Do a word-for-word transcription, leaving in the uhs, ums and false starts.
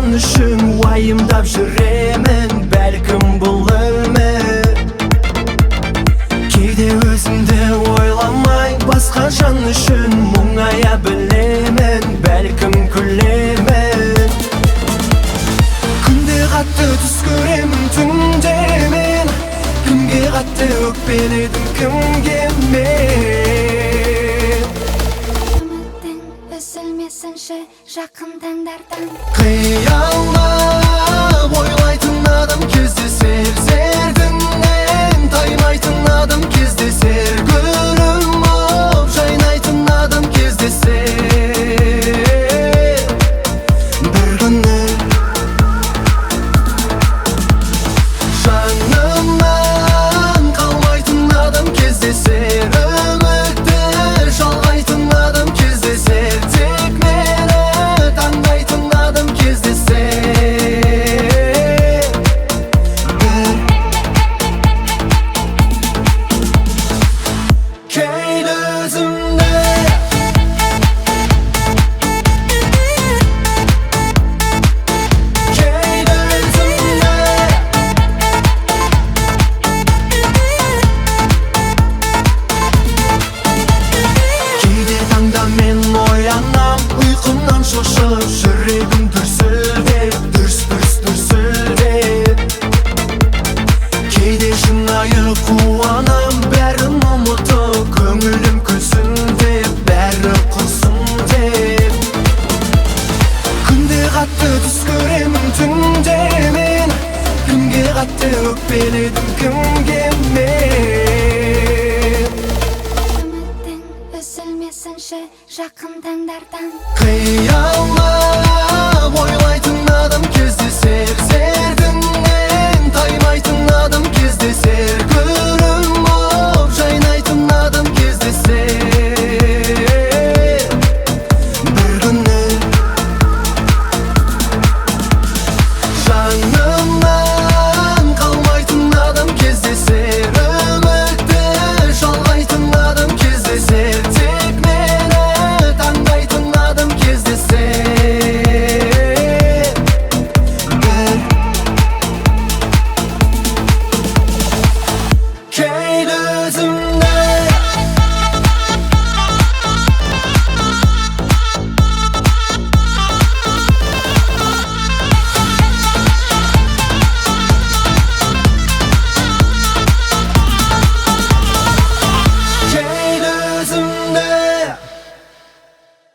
басқашан үшін уайымдап жүремін, бәлкім бұл өлме. Кейде өзімді ойламай басқа жан үшін мұңая білемін, бәлкім күлемін. Күнде қатты түс көремін, түнде мен кімге қатты өкпеледім, кімге мен. Үміттің үзілмесінші жақын таңдардан. Қиялдап ойлайтын адам кездесер, зердіңнен таймайтын адам кездесер, гүлім боп жайнайтын адам кездесер. Бір күні жанымнан қалмайтын адам кездесер, үмітті жалғайтын адам кездесер, тек мені таңдайтын адам кездесер. Кейде өзімді Кейде өзімді Кейде таңда мен оянам, ұйқымнан шошып жүрегім дүрсілдеп, дүрс-дүрс дүрсілдеп. Кейде шынайы қуанам, бәрін ұмытып, көңілім күлсін деп, бәрі құрсын деп. Күнде қатты түс көремін, түнде мен кімге қатты өкпеледім, кімге мен. Үміттің үзілмесінші жақын таңдардан. Қиял